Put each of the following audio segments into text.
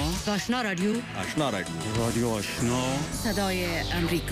آشنا رادیو رادیو آشنا صدای امریکا.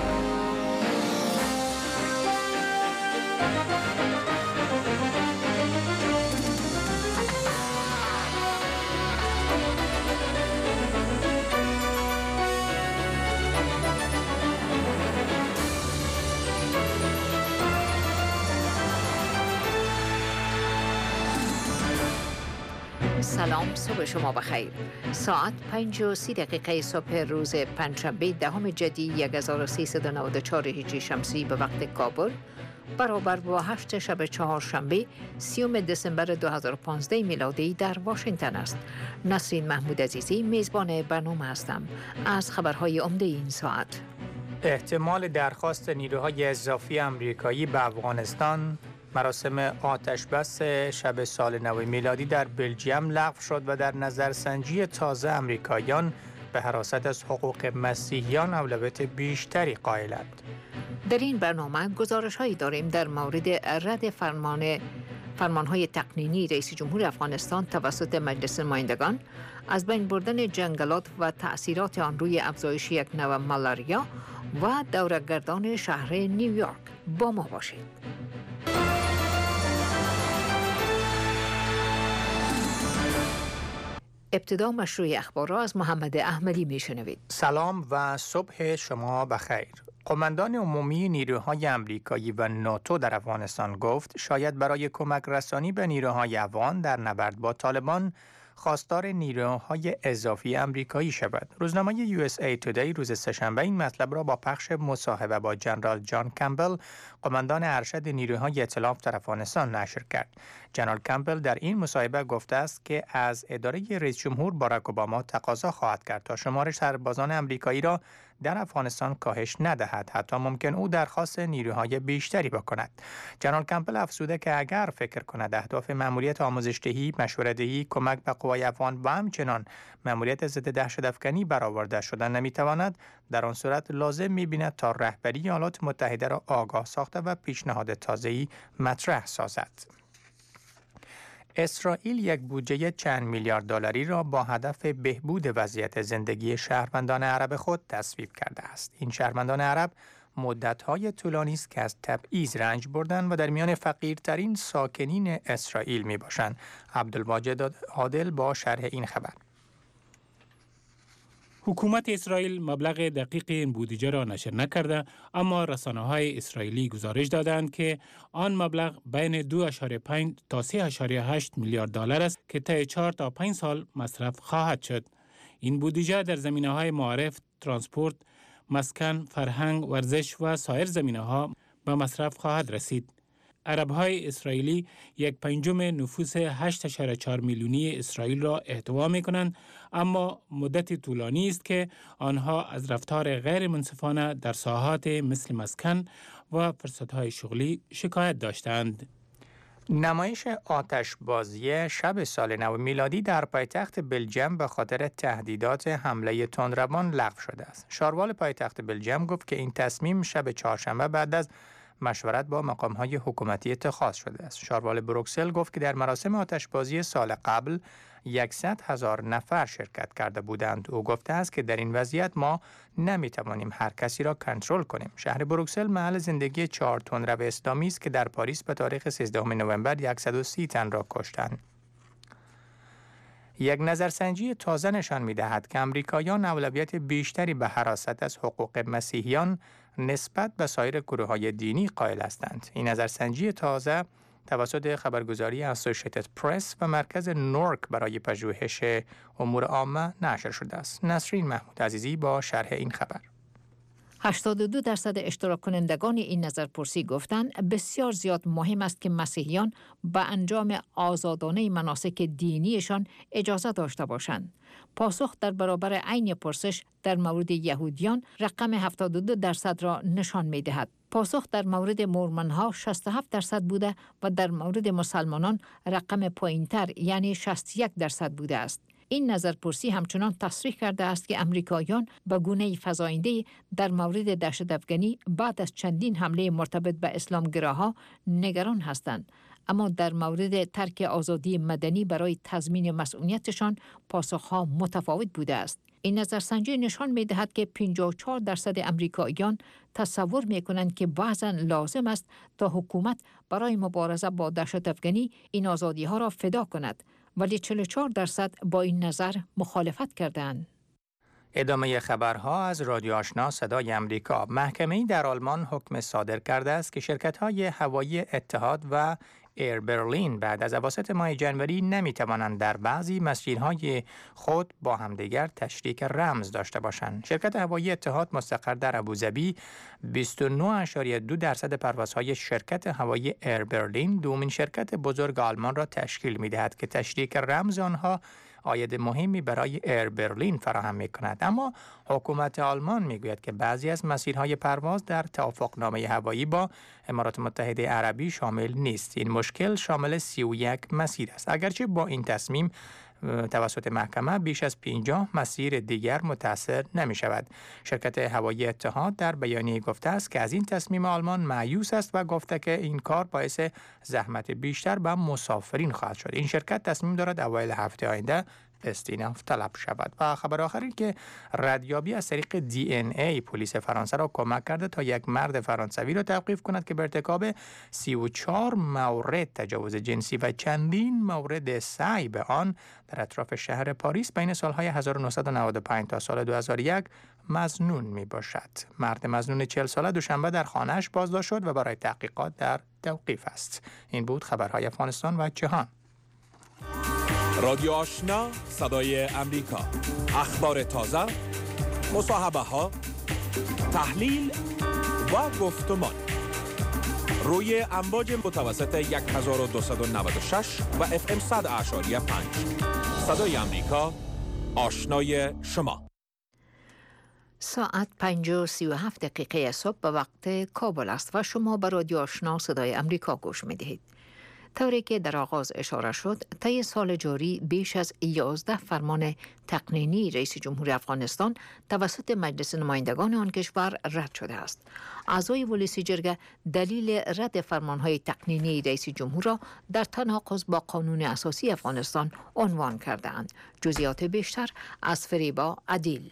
سلام، صبح شما بخیر. ساعت 5:30 صبح روز پنجشنبه 10 جدی 1394 هجری شمسی به وقت کابل، برابر با 8 شب چهارشنبه 30 دسامبر 2015 میلادی در واشنگتن است. نسرین محمود عزیزی میزبان برنامه هستم. از خبرهای عمده این ساعت: احتمال درخواست نیروهای اضافی آمریکایی به افغانستان، مراسم آتشبس شب سال نو میلادی در بلژیم لغو شد و در نظرسنجی تازه آمریکاییان به حراست از حقوق مسیحیان اولویت بیشتری قائلند. در این برنامه گزارش‌هایی داریم در مورد رد فرمانهای تقنینی رئیس جمهور افغانستان توسط مجلس نمایندگان، از بین بردن جنگلات و تأثیرات آن روی افزایش یک نوع مالاریا و دوره‌گردان شهر نیویورک. با ما باشید. ابتدا مشروع اخبار را از محمد احمدی میشنوید. سلام و صبح شما بخیر. قماندان عمومی نیروهای آمریکایی و ناتو در افغانستان گفت شاید برای کمک رسانی به نیروهای افغان در نبرد با طالبان خواستار نیروهای اضافی آمریکایی شود. روزنامه USA Today روز سه‌شنبه این مطلب را با پخش مصاحبه با جنرال جان کمبل، قماندان ارشد نیروهای ائتلاف در افغانستان نشر کرد. جنرال کمبل در این مصاحبه گفته است که از اداره رئیس جمهور باراک اوباما تقاضا خواهد کرد تا شمار سربازان آمریکایی را در افغانستان کاهش ندهد، حتی ممکن او درخواست نیروهای بیشتری بکند. جنرال کمبل افزوده که اگر فکر کند اهداف مأموریت آموزش‌دهی، مشوره‌دهی، کمک به قوای افغان و همچنان مأموریت ضد دهشت‌افکنی برآورده شدن نمی‌تواند، در آن صورت لازم می‌بیند تا رهبری ایالات متحده را آگاه ساخته و پیشنهاد تازه‌ای مطرح سازد. اسرائیل یک بودجه چند میلیارد دلاری را با هدف بهبود وضعیت زندگی شهروندان عرب خود تصویب کرده است. این شهروندان عرب مدت‌های طولانی است که از تبعیض رنج بردند و در میان فقیرترین ساکنین اسرائیل میباشند. عبدالواجد عادل با شرح این خبر. حکومت اسرائیل مبلغ دقیق این بودجه را نشر نکرده، اما رسانه‌های اسرائیلی گزارش دادند که آن مبلغ بین 2.5 تا 3.8 میلیارد دلار است که طی 4 تا 5 سال مصرف خواهد شد. این بودجه در زمینه‌های معارف، ترانسپورت، مسکن، فرهنگ، ورزش و سایر زمینه‌ها به مصرف خواهد رسید. عرب‌های اسرائیلی 1/5 نفوس 8.4 میلیونی اسرائیل را احتوا می‌کنند، اما مدت طولانی است که آنها از رفتار غیر منصفانه در ساحات مثل مسکن و فرصت‌های شغلی شکایت داشتند. نمایش آتشبازی شب سال نو میلادی در پایتخت بلژیم به خاطر تهدیدات حمله تندروان لغو شده است. شاروال پایتخت بلژیم گفت که این تصمیم شب چهارشنبه بعد از مشورت با مقام‌های حکومتی اتخاذ شده است. شاروال بروکسل گفت که در مراسم آتشبازی سال قبل 100,000 نفر شرکت کرده بودند. او گفته است که در این وضعیت ما نمی‌توانیم هر کسی را کنترل کنیم. شهر بروکسل محل زندگی 4 تندرو اسلامی است که در پاریس به تاریخ 13 نوامبر 130 تن را کشتند. یک نظرسنجی تازه نشان می‌دهد که آمریکاییان اولویت بیشتری به حراست از حقوق مسیحیان نسبت به سایر گروه‌های دینی قائل هستند. این نظرسنجی تازه توسط خبرگزاری اسوسییتد پرس و مرکز نورک برای پژوهش امور عامه نشر شده است. نسرین محمود عزیزی با شرح این خبر. 82% اشتراک کنندگان این نظرپرسی گفتند بسیار زیاد مهم است که مسیحیان به انجام آزادانه مناسک دینیشان اجازه داشته باشند. پاسخ در برابر عین پرسش در مورد یهودیان رقم 72% را نشان می دهد. پاسخ در مورد مورمنها 67% بوده و در مورد مسلمانان رقم پایینتر یعنی 61% بوده است. این نظرپرسی همچنان تصریح کرده است که امریکاییان به گونه‌ای فزاینده در مورد دهشت‌افکنی بعد از چندین حمله مرتبط به اسلامگراها نگران هستند. اما در مورد ترک آزادی مدنی برای تضمین مسئولیتشان پاسخها متفاوت بوده است. این نظرسنجی نشان می دهد که 54% امریکاییان تصور می کنند که بعضاً لازم است تا حکومت برای مبارزه با دهشت افغانی این آزادی ها را فدا کند، ولی 44% با این نظر مخالفت کردند. ادامه خبرها از رادیو آشنا صدای امریکا. محکمه‌ای در آلمان حکم صادر کرده است که شرکت‌های هوایی اتحاد و ایر برلین بعد از اواسط ماه جنوری نمی‌توانند در بعضی مسیرهای خود با همدیگر تشریک رمز داشته باشند. شرکت هوایی اتحاد مستقر در ابوظبی 29.2% پروازهای شرکت هوایی ایر برلین، دومین شرکت بزرگ آلمان را تشکیل می‌دهد که تشریک رمز آنها عاید مهمی برای ایر برلین فراهم می‌کند. اما حکومت آلمان می‌گوید که بعضی از مسیرهای پرواز در توافقنامه هوایی با امارات متحده عربی شامل نیست. این مشکل شامل 31 مسیر است. اگرچه با این تصمیم توسط محکمه بیش از 50 مسیر دیگر متأثر نمی شود. شرکت هوایی اتحاد در بیانیه گفته است که از این تصمیم آلمان مایوس است و گفته که این کار باعث زحمت بیشتر به مسافرین خواهد شد. این شرکت تصمیم دارد اوایل هفته آینده استیناف طلب شود. و خبر آخری که ردیابی از طریق DNA پلیس فرانسه را کمک کرده تا یک مرد فرانسوی را توقیف کند که به ارتکاب 34 مورد تجاوز جنسی و چندین مورد سعی به آن در اطراف شهر پاریس بین سالهای 1995 تا سال 2001 مظنون می باشد. مرد مظنون 40 ساله دوشنبه در خانه‌اش بازداشت شد و برای تحقیقات در توقیف است. این بود خبرهای افغانستان و جهان. رادیو آشنا صدای امریکا، اخبار تازه، مصاحبه ها، تحلیل و گفتمان روی امواج متوسط 1296 و FM 100.5. صدای امریکا، آشنای شما. ساعت 5:37 صبح به وقت کابل است و شما به رادیو آشنا صدای امریکا گوش می دهید. طوری که در آغاز اشاره شد، طی سال جاری بیش از 11 فرمان تقنینی رئیس جمهور افغانستان توسط مجلس نمایندگان آن کشور رد شده است. اعضای ولسی جرگه دلیل رد فرمانهای تقنینی رئیس جمهور را در تناقض با قانون اساسی افغانستان عنوان کرده‌اند. جزئیات بیشتر از فریبا عدیل.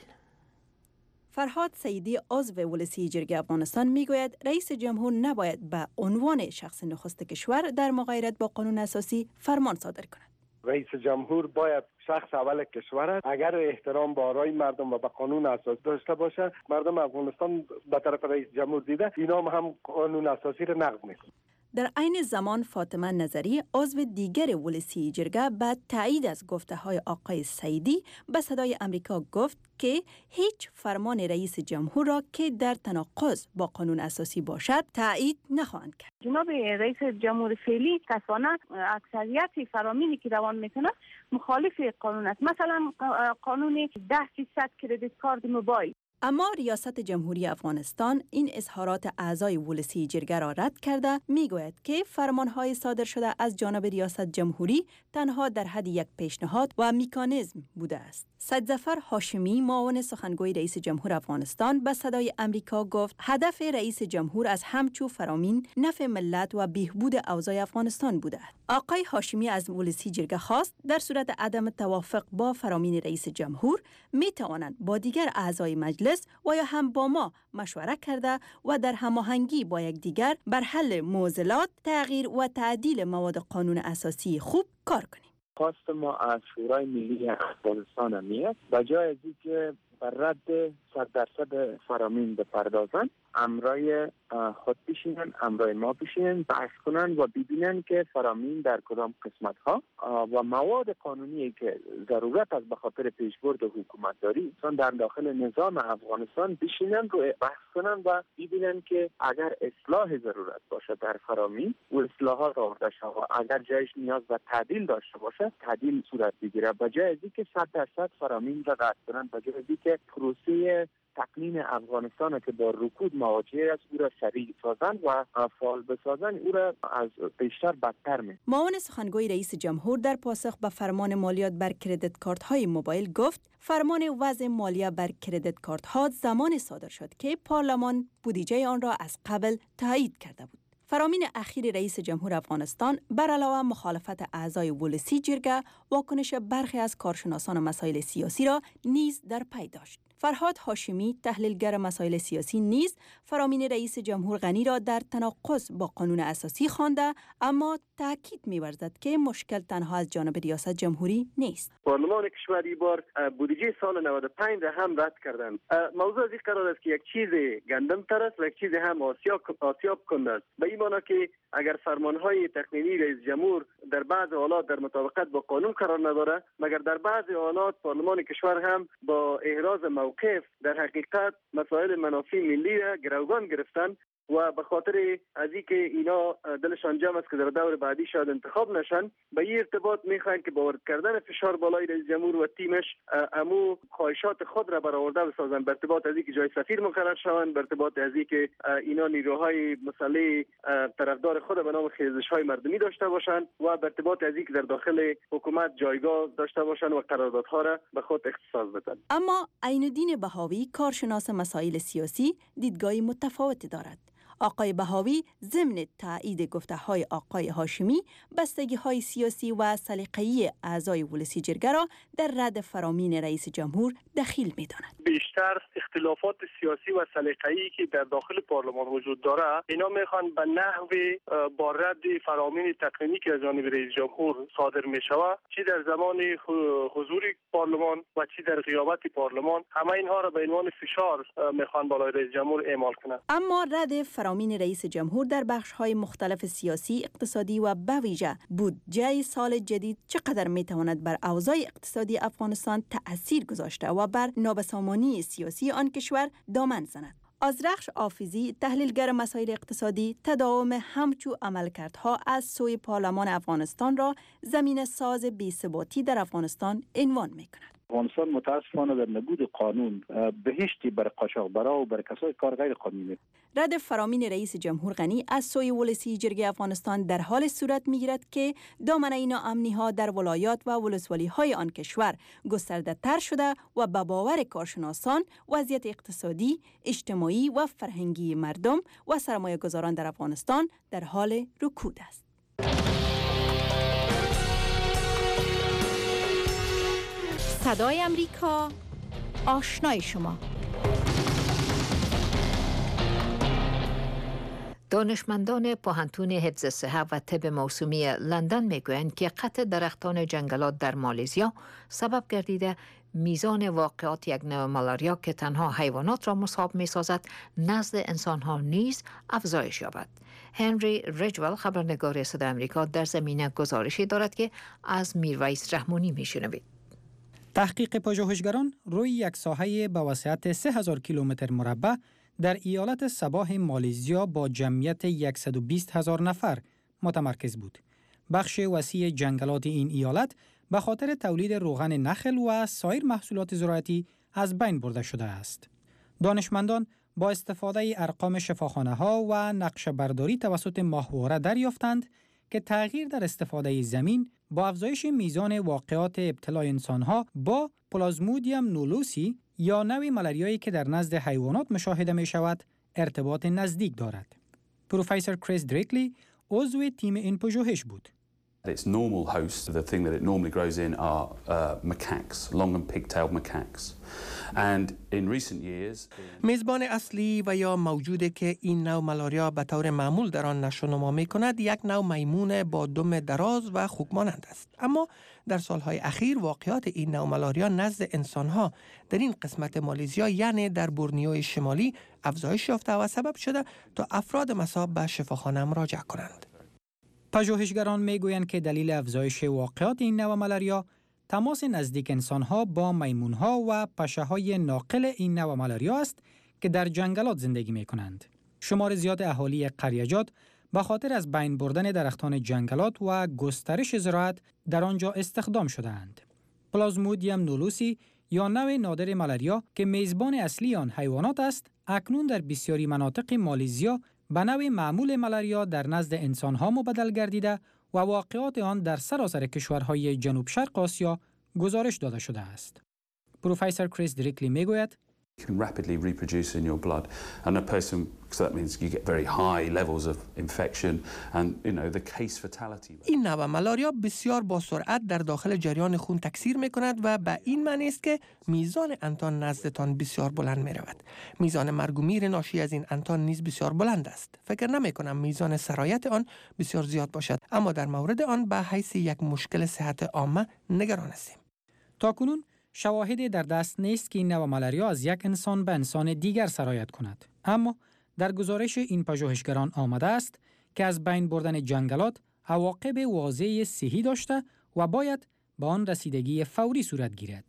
فرهاد سیدی عضو ولسی جرگه افغانستان میگوید رئیس جمهور نباید به عنوان شخص نخست کشور در مغایرت با قانون اساسی فرمان صادر کند. رئیس جمهور باید شخص اول کشور است. اگر احترام به آرای مردم و به قانون اساسی داشته باشه، مردم افغانستان به طرف رئیس جمهور دیده اینا هم قانون اساسی را نقض میکنند. در عین زمان فاطمه نظری عضو دیگر ولسی جرگه بعد تایید از گفته های آقای سیدی به صدای امریکا گفت که هیچ فرمان رئیس جمهور را که در تناقض با قانون اساسی باشد تایید نخواهند کرد. جناب رئیس جمهور فعلی کسانه اکثریت فرامینی که روان میکنه مخالف قانون است. مثلا قانون 10% کردیت کارت موبایل. اما ریاست جمهوری افغانستان این اظهارات اعضای ولسی جرگه را رد کرده میگوید که فرمانهای صادر شده از جانب ریاست جمهوری تنها در حد یک پیشنهاد و مکانیزم بوده است. سیدظفر هاشمی معاون سخنگوی رئیس جمهور افغانستان به صدای امریکا گفت هدف رئیس جمهور از همچو فرامین نفع ملت و بهبود اوضاع افغانستان بوده است. آقای هاشمی از ولسی جرگه خواست در صورت عدم توافق با فرامین رئیس جمهور می توانند با دیگر اعضای مجلس و یا هم با ما مشوره کرده و در هماهنگی با یکدیگر بر حل معضلات، تغییر و تعدیل مواد قانون اساسی خوب کار کنیم. خواست ما از شورای ملی افغانستان هم میاد به جای از اینکه بر رد 100% فرامین بپردازن، امرای خود بشینن، امرای ما بشینن، بحث کنن و ببینن که فرامین در کدام قسمت ها و مواد قانونی که ضرورت است به خاطر پیشبرد حکومت داری در داخل نظام افغانستان بشینن رو بحث کنن و ببینن که اگر اصلاح ضرورت باشه در فرامین و اصلاحات آورده شود، اگر جایش نیاز به تعدیل داشته باشه تعدیل صورت بگیره. به جای از اینکه 100% فرامین را قطع کنن، به جای از اینکه پروسه تقنین افغانستان که با رکود مواجه است او را سریع سازن و فعال بسازن، او را از بیشتر بدتر می. معاون سخنگوی رئیس جمهور در پاسخ به فرمان مالیات بر کردیت کارت های موبایل گفت فرمان وضع مالیه بر کردیت کارت ها زمان صادر شد که پارلمان بودجه آن را از قبل تایید کرده بود. فرامین اخیر رئیس جمهور افغانستان بر علاوه مخالفت اعضای ولسی جرگه، واکنش برخی از کارشناسان مسائل سیاسی را نیز در پی داشت. فرهاد هاشمی، تحلیلگر مسائل سیاسی، نیز فرامین رئیس جمهور غنی را در تناقض با قانون اساسی خوانده، اما تاکید می‌ورزد که مشکل تنها از جانب ریاست جمهوری نیست. پارلمان کشور بار بودجه سال 95 را هم رد کردند. موضوع از این قرار است که یک چیز گندم تر است و یک چیز هم آسیاب کننده است. به این معنی که اگر فرمانهای تقنینی رئیس جمهور در بعض حالات در مطابقت با قانون قرار نداره، مگر در بعض حالات پارلمان کشور هم با احراز موقف در حقیقت مسائل منافع ملی را گروگان گرفتن و به خاطر از اینکه اینا دلشان جمع است که در دور بعدی شاید انتخاب نشن، به این ارتباط میخواین که با وارد کردن فشار بالای رئیس جمهور و تیمش امو خواهشات خود را برآورده بسازن، به ارتباط از اینکه جای سفیر مقرر شوند، به ارتباط از اینکه اینا نیروهای مسلح طرفدار خود به نام خیزش‌های مردمی داشته باشند و به ارتباط از اینکه در داخل حکومت جایگاه داشته باشند و قراردادها را به خود اختصاص بدن. اما عین‌الدین بهاوی، کارشناس مسائل سیاسی، دیدگاهی متفاوتی دارد. آقای بهاوی ضمن تایید گفته‌های آقای هاشمی، بستگی‌های سیاسی و سلیقه‌ای اعضای ولسی جرگه را در رد فرامین رئیس جمهور دخیل می‌داند. بیشتر اختلافات سیاسی و سلیقه‌ای که در داخل پارلمان وجود داره، اینا میخوان به نحو با رد فرامین تقنینی که از جانب رئیس جمهور صادر می‌شود، چی در زمان حضور پارلمان و چی در غیابت پارلمان، همه اینها را به عنوان فشار میخوان بالای رئیس جمهور اعمال کنند. اما رد فرامین رئیس جمهور در بخش‌های مختلف سیاسی، اقتصادی و به ویژه بودجه سال جدید چقدر می‌تواند بر اوضاع اقتصادی افغانستان تأثیر گذاشته و بر نابسامانی سیاسی آن کشور دامن زند. آذرخش آفیزی، تحلیلگر مسائل اقتصادی، تداوم همچو عملکردها از سوی پارلمان افغانستان را زمین ساز بی‌ثباتی در افغانستان عنوان می‌کند. افغانستان متاسفانه در نبود قانون بهشتی بر قاچاقبرا و بر کسای کار غیر قانونی. رد فرامین رئیس جمهور غنی از سوی ولسی جرگه افغانستان در حال صورت می‌گیرد که دامنه ناامنی‌ها در ولایات و ولسوالی‌های آن کشور گسترده‌تر شده و به باور کارشناسان وضعیت اقتصادی، اجتماعی و فرهنگی مردم و سرمایه‌گذاران در افغانستان در حال رکود است. صدای امریکا، آشنای شما. دانشمندان پوهنتون حفظ صحت و طب موسومی لندن میگویند که قطع درختان جنگلات در مالزیا سبب گردیده میزان واقعات یک نوع مالاریا که تنها حیوانات را مصاب می‌سازد نزد انسان‌ها نیز افزایش یابد. هنری رجول، خبرنگار صدای امریکا، در زمینه گزارشی دارد که از میرویس رحمانی میشنوید. تحقیق پژوهشگران روی یک ساحه با وسعت 3000 کیلومتر مربع در ایالت صباح مالزیا با جمعیت 120,000 نفر متمرکز بود. بخش وسیع جنگلات این ایالت به خاطر تولید روغن نخل و سایر محصولات زراعتی از بین برده شده است. دانشمندان با استفاده ارقام شفاخانه‌ها و نقشه برداری توسط ماهواره دریافتند که تغییر در استفاده زمین با افزایش میزان واقعات ابتلای انسانها با پلازمودیوم نولوسی یا نوع مالاریایی که در نزد حیوانات مشاهده می شود ارتباط نزدیک دارد. پروفسور کریس دریکلی عضو تیم این پژوهش بود. Its normal host, the thing that it normally grows in are macaques, long and pigtailed macaques. And in recent years, میزبان اصلی و یا موجوده که این نوع مالاریا به طور معمول در آن نشو نما می‌کند یک نوع میمون با دم دراز و خوک مانند است. اما در سالهای اخیر واقعات این نوع مالاریا نزد انسانها در این قسمت مالزیا یعنی در بورنیو شمالی افزایش یافته و سبب شده تا افراد مصاب به شفاخانه مراجعه کنند. پژوهشگران میگویند که دلیل افزایش واقعات این نوع مالاریا تماس نزدیک انسانها با میمونها و پشه‌های ناقل این نوع مالاریا است که در جنگلات زندگی می‌کنند. شمار زیاد اهالی قریجات به خاطر از بین بردن درختان جنگلات و گسترش زراعت در آنجا استخدام شده‌اند. پلازمودیوم نولوسی یا نوع نادر مالاریا که میزبان اصلی آن حیوانات است، اکنون در بسیاری مناطق مالزیا به نوع معمول مالاریا در نزد انسانها مبدل گردیده و واقعات آن در سراسر کشورهای جنوب شرق آسیا گزارش داده شده است. پروفسور کریس دریکلی میگوید You can rapidly reproduce in your blood, and a person, so that means you get very high levels of infection, and the case fatality. این نوع ملاریا بسیار با سرعت در داخل جریان خون تکثیر می کند و به این معنی است که میزان انتان نزدتان بسیار بلند می رود. میزان مرگ و میر ناشی از این انتان نیز بسیار بلند است. فکر نمی کنم میزان سرایت آن بسیار زیاد باشد، اما در مورد آن به حیث یک مشکل صحت عامه نگران هستیم. تاکنون شواهدی در دست نیست که این نوع ملاریا از یک انسان به انسان دیگر سرایت کند. اما در گزارش این پژوهشگران آمده است که از بین بردن جنگلات عواقب واضح صحی داشته و باید به آن رسیدگی فوری صورت گیرد.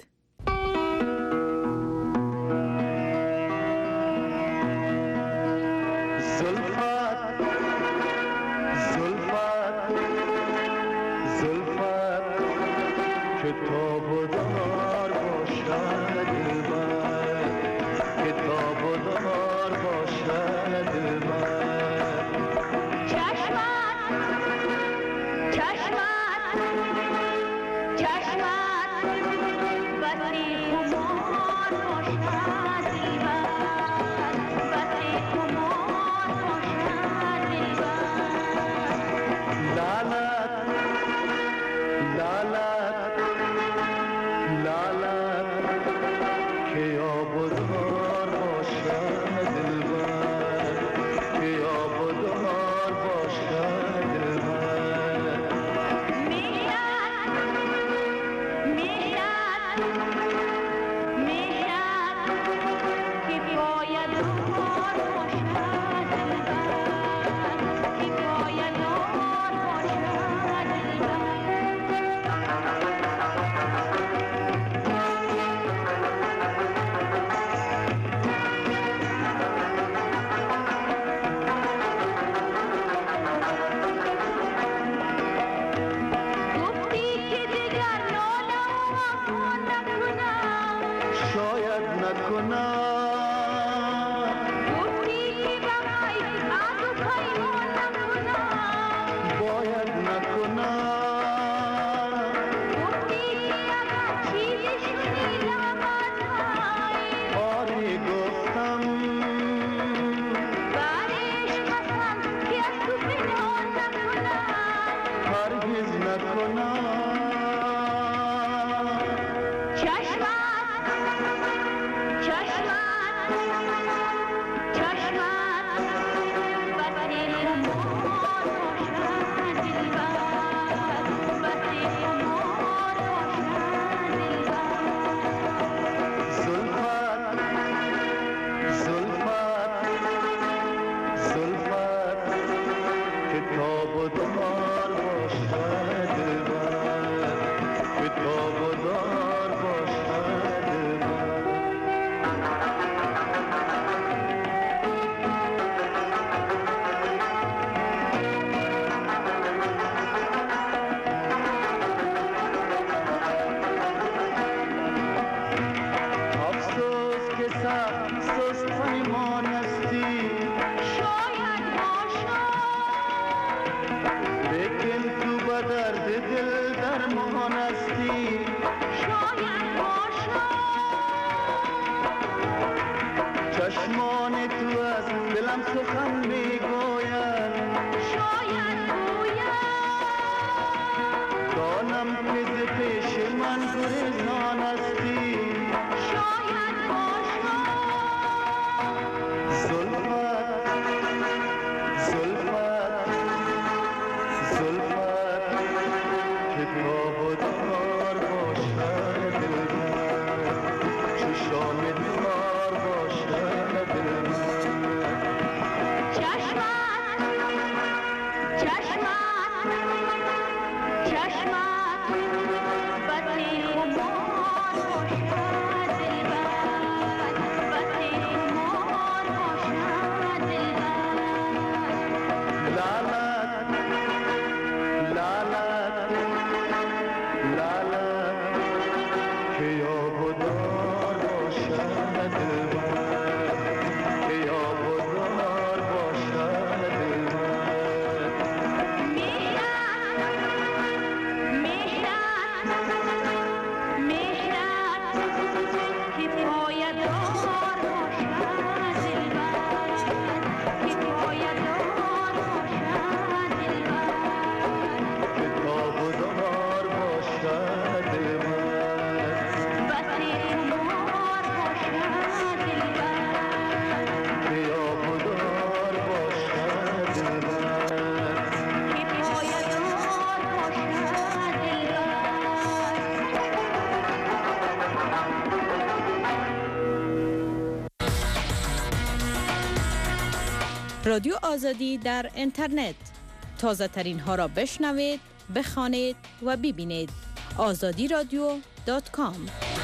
رادیو آزادی در اینترنت. تازه ترین ها را بشنوید، بخوانید و ببینید. azadiradio.com.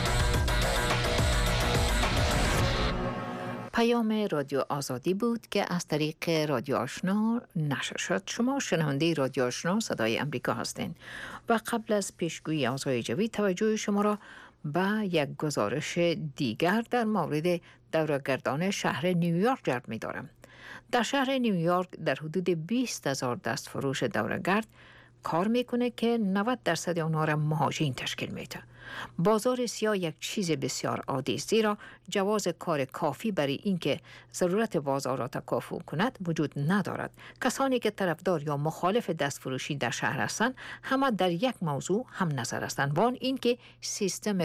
پیام رادیو آزادی بود که از طریق رادیو آشنا نشر شد. شما شنونده رادیو آشنا صدای امریکا هستین و قبل از پیشگویی اوضاع جوی توجه شما را به یک گزارش دیگر در مورد دوره‌گردان شهر نیویورک جلب می‌دارم. در شهر نیویورک در حدود 20,000 دستفروش دوره‌گرد کار میکنه که 90% آنها را مهاجرین تشکیل میده. بازار سیاه یک چیز بسیار عادی است، زیرا جواز کار کافی برای اینکه ضرورت بازار را تکافؤ کند وجود ندارد. کسانی که طرفدار یا مخالف دستفروشی در شهر هستند همه در یک موضوع هم نظر هستند، وان اینکه سیستم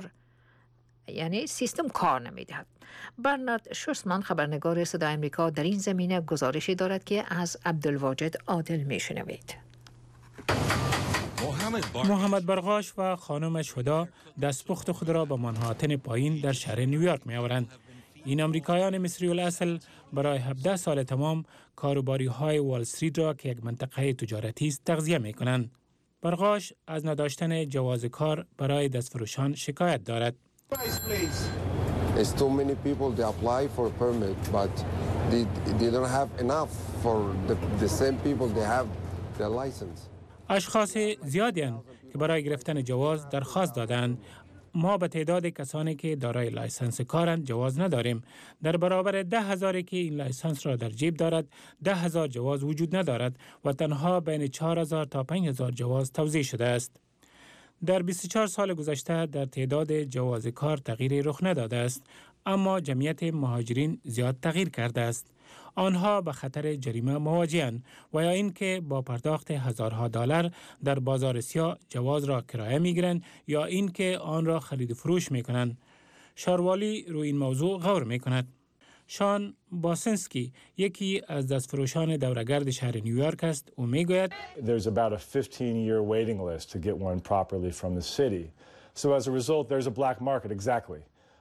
کار نمیدهد. برنارد شوستمان خبرنگار صدای آمریکا در این زمینه گزارشی دارد که از عبدالواجد عادل میشنوید. محمد برغاش و خانمش هدا دستپخت خود را به منهاتن پایین در شهر نیویورک می آورند. این امریکایان مصری الاصل برای 17 سال تمام کاروباری های وال استریت را که یک منطقه تجارتی است تغذیه می کنند. برغاش از نداشتن جواز کار برای دستفروشان شکایت دارد. There's too many people they apply for a permit, but they don't have enough for the same people they have their license. اشخاص زیادی هستند که برای گرفتن جواز درخواست دادند. ما به تعداد کسانی که دارای لایسنس کارند جواز نداریم. در برابر 10,000 که این لایسنس را در جیب دارد، 10,000 جواز وجود ندارد و تنها بین 4,000 تا 5,000 جواز توزیع شده است. در 24 سال گذشته در تعداد جواز کار تغییری رخ نداده است، اما جمعیت مهاجرین زیاد تغییر کرده است. آنها به خطر جریمه مواجه‌اند و یا اینکه با پرداخت هزارها دلار در بازار سیاه جواز را کرایه می‌گیرند یا اینکه آن را خرید و فروش می‌کنند. شاروالی روی این موضوع غور می‌کند. شان باسنسکی یکی از دستفروشان دوره‌گرد شهر نیویورک است و میگوید There's about a 15-year waiting list to get one properly from the city. So as a result there's a black market exactly.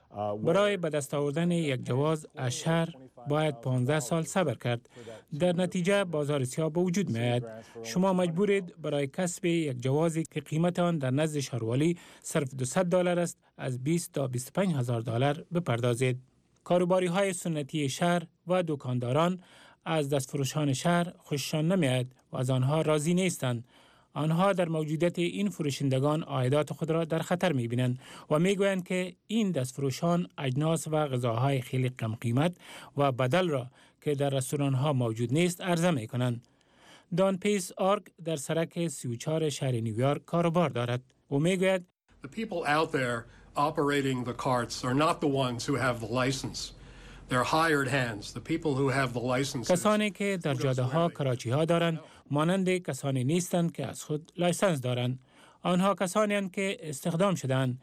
برای به دست آوردن یک جواز از شهر باید 15 سال صبر کرد. در نتیجه بازار سیاه به وجود می آید. شما مجبورید برای کسب یک جوازی که قیمت آن در نزد شاروالی صرف $200 است از 20 تا 25,000 دلار بپردازید. کاروباری های سنتی شهر و دکانداران از دستفروشان شهر خوششان نمیاد و از آنها راضی نیستند. آنها در موجودیت این فروشندگان عایدات خود را در خطر می‌بینند و می‌گویند که این دستفروشان اجناس و غذاهای خیلی کم قیمت و بدل را که در رستوران‌ها موجود نیست عرضه می‌کنند. دان پیس آرک در سرک 34 شهر نیویورک کاروبار دارد و می‌گوید The people out there operating the carts are not the ones who have the license. They're hired hands. The people who have the licenses. کسانی که در جاده‌ها کراچی‌ها دارند مانند کسانی نیستند که از خود لایسنس دارند. آنها کسانی هستند که استخدام شدند.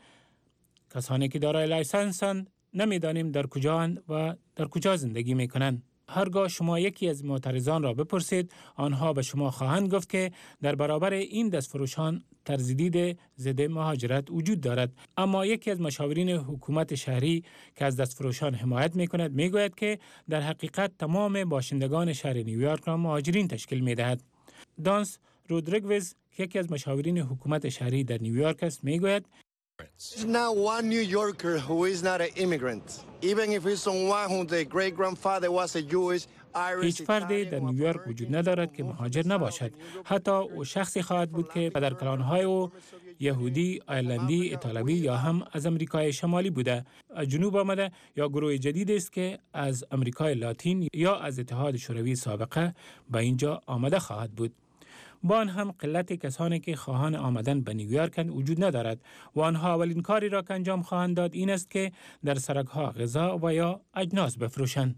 کسانی که دارای لایسنسند نمی‌دانیم در کجاند و در کجا زندگی می‌کنند. هرگاه شما یکی از معترضان را بپرسید، آنها به شما خواهند گفت که در برابر این دستفروشان ترزدید ضد مهاجرت وجود دارد. اما یکی از مشاورین حکومت شهری که از دستفروشان حمایت می‌کند می‌گوید که در حقیقت تمام باشندگان شهر نیویورک را مهاجرین تشکیل می‌دهد. دانس رودریگوز که یکی از مشاورین حکومت شهری در نیویورک است می‌گوید There's not one New Yorker who is not an immigrant. Even if it's someone who their great grandfather was a Jewish, Irish. هیچ فردی در نیویورک وجود ندارد که مهاجر نباشد. حتی او شخصی خواهد بود که پدر کلانهای او یهودی، آیرلندی، ایتالیایی یا هم از امریکای شمالی بوده، از جنوب آمده یا گروه جدید است که از امریکای لاتین یا از اتحاد شوروی سابقه به اینجا آمده خواهد بود. با آن هم قلت کسانی که خواهان آمدن به نیویورک وجود ندارد و آنها اولین کاری را که انجام خواهند داد این است که در سرک‌ها غذا و یا اجناس بفروشند.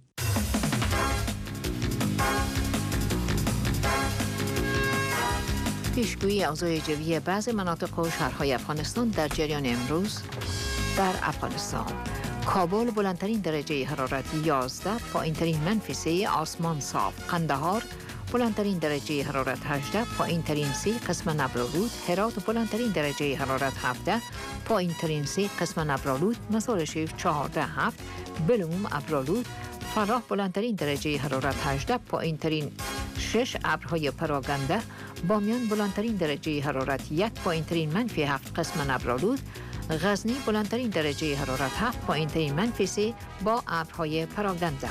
پیشگویی اوضاع جوی بعضی مناطق و شهرهای افغانستان در جریان امروز. در افغانستان کابل بلندترین درجه حرارت 11، پایینترین -3، آسمان صاف. قندهار بلندترین درجه حرارت 18، پایینترین 30 قسم نبرالود. هرات بلندترین درجه حرارت 17، پایینترین 30 قسم نبرالود. مزار شریف 14 7، بلوم ابرالود. فراه بلندترین درجه حرارت 18، پایینترین 6 ابرهای پراگنده. بامیان بلندترین درجه حرارت 1، پایینترین -7 قسم نبرالود. غزنی بلندترین درجه حرارت 7، پایینترین -3 با ابرهای پراگنده.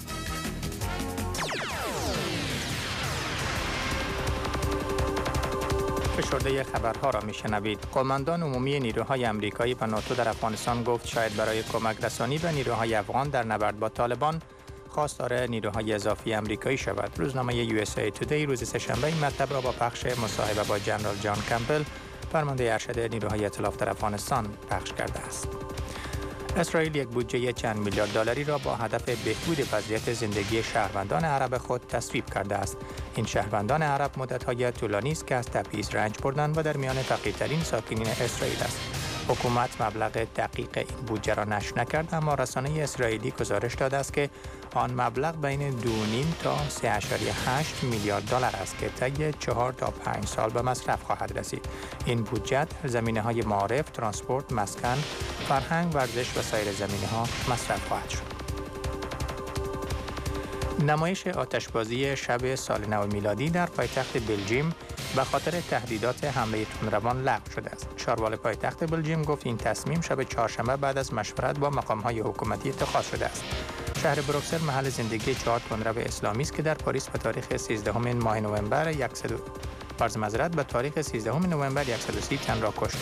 فشرده خبرها را میشنوید. قماندان عمومی نیروهای آمریکایی و ناتو در افغانستان گفت شاید برای کمک رسانی به نیروهای افغان در نبرد با طالبان خواستار نیروهای اضافی آمریکایی شود. روزنامه USA Today روز سه‌شنبه این مطلب را با پخش مصاحبه با جنرال جان کمپل، فرمانده ارشد نیروهای ائتلاف در افغانستان پخش کرده است. اسرائیل یک بودجه چند میلیارد دلاری را با هدف بهبود وضعیت زندگی شهروندان عرب خود تصویب کرده است. این شهروندان عرب مدت‌های طولانی است که از تبعیض رنج بردند و در میان فقیرترین ساکنین اسرائیل است. حکومت مبلغ دقیق این بودجه را نشر نکرد، اما رسانه اسرائیلی گزارش داده است که آن مبلغ بین 2.5 تا 3.8 میلیارد دلار است که طی 4 تا 5 سال به مصرف خواهد رسید. این بودجه زمینه‌های معارف، ترانسپورت، مسکن، فرهنگ، ورزش و سایر زمینه‌ها مصرف خواهد شد. نمایش آتشبازی شب سال نو میلادی در پایتخت بلژیم به خاطر تهدیدات حمله تندروان لغو شده است. شاروال پایتخت بلژیم گفت این تصمیم شب چهارشنبه بعد از مشورت با مقام‌های حکومتی اتخاذ شده است. شهر بروکسل محل زندگی 4 تندرو اسلامی است که در پاریس به تاریخ 13 ماه نوامبر 130 تن را کشت.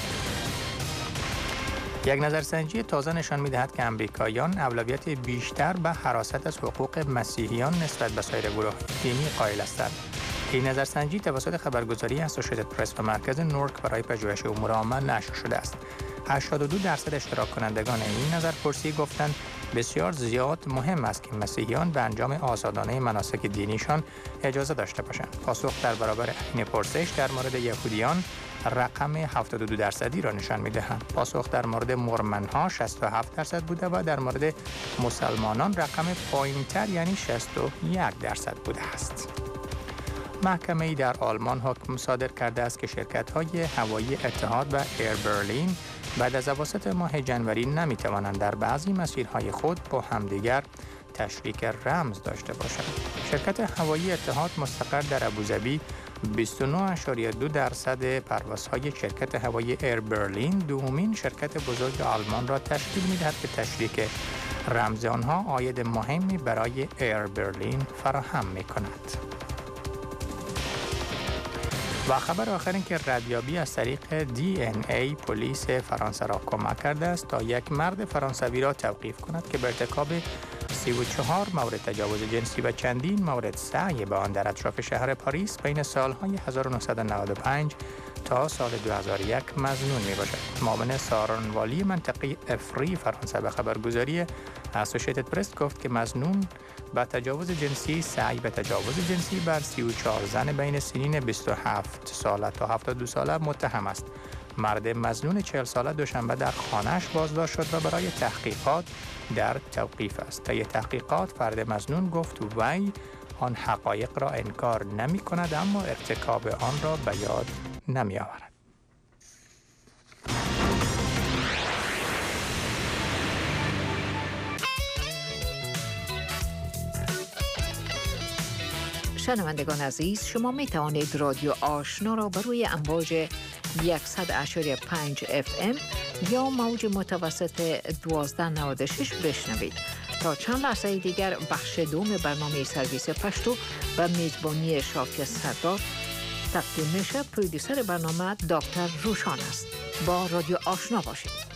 یک نظرسنجی تازه نشان می‌دهد که امریکاییان اولویت بیشتر به حراست از حقوق مسیحیان نسبت به سایر گروه دینی قائل هستند. این نظرسنجی توسط خبرگزاری اسوسییتد پرس و مرکز نورک برای پژوهش امور عامه نشر شده است. 82% اشتراک کنندگان این نظرپرسی گفتند بسیار زیاد مهم است که مسیحیان به انجام آزادانه مناسک دینیشان اجازه داشته باشند. پاسخ در برابر این پرسش در مورد یهودیان رقم 72% را نشان می‌دهند. پاسخ در مورد مورمن‌ها 67% بوده و در مورد مسلمانان رقم پایین‌تر یعنی 61% بوده است. محکمه‌ای در آلمان حکم صادر کرده است که شرکت‌های هوایی اتحاد و ایر برلین بعد از اواسط ماه جنوری نمی‌توانند در بعضی مسیرهای خود با همدیگر تشریک رمز داشته باشند. شرکت هوایی اتحاد مستقر در ابوظبی 29.2% پروازهای شرکت هوایی ایر برلین دومین شرکت بزرگ آلمان را تشکیل می‌دهد که تشریک رمز آنها عاید مهمی برای ایر برلین فراهم می‌کند. و خبر آخر این که ردیابی از طریق DNA پلیس فرانسه را کمک کرده است تا یک مرد فرانسوی را توقیف کند که به ارتکاب 34 مورد تجاوز جنسی و چندین مورد سعی به آن در اطراف شهر پاریس بین سالهای 1995 تا سال 2001 مظنون می باشد. معاون سارنوالی منطقه افری فرانسه به خبرگزاری اسوسییتد پرس گفت که مظنون به تجاوز جنسی سعی به تجاوز جنسی بر 34 زن بین سنین 27 ساله تا 72 ساله متهم است. مرد مظنون 40 ساله دوشنبه در خانه‌اش بازداشت شد و برای تحقیقات در توقیف است. طی تحقیقات فرد مظنون گفت وی آن حقایق را انکار نمی کند اما ارتکاب آن را به یاد نمی آورد. شنوندگان عزیز، شما می توانید رادیو آشنا را بر روی امواج 100.5 FM یا موج متوسط 1296 بشنوید. تا چند لحظه دیگر بخش دوم برنامه سرویس پشتو و میزبانی شاکر سردار تقدیم میشه. پرودیوسر برنامه دکتر روشان است. با رادیو آشنا باشید.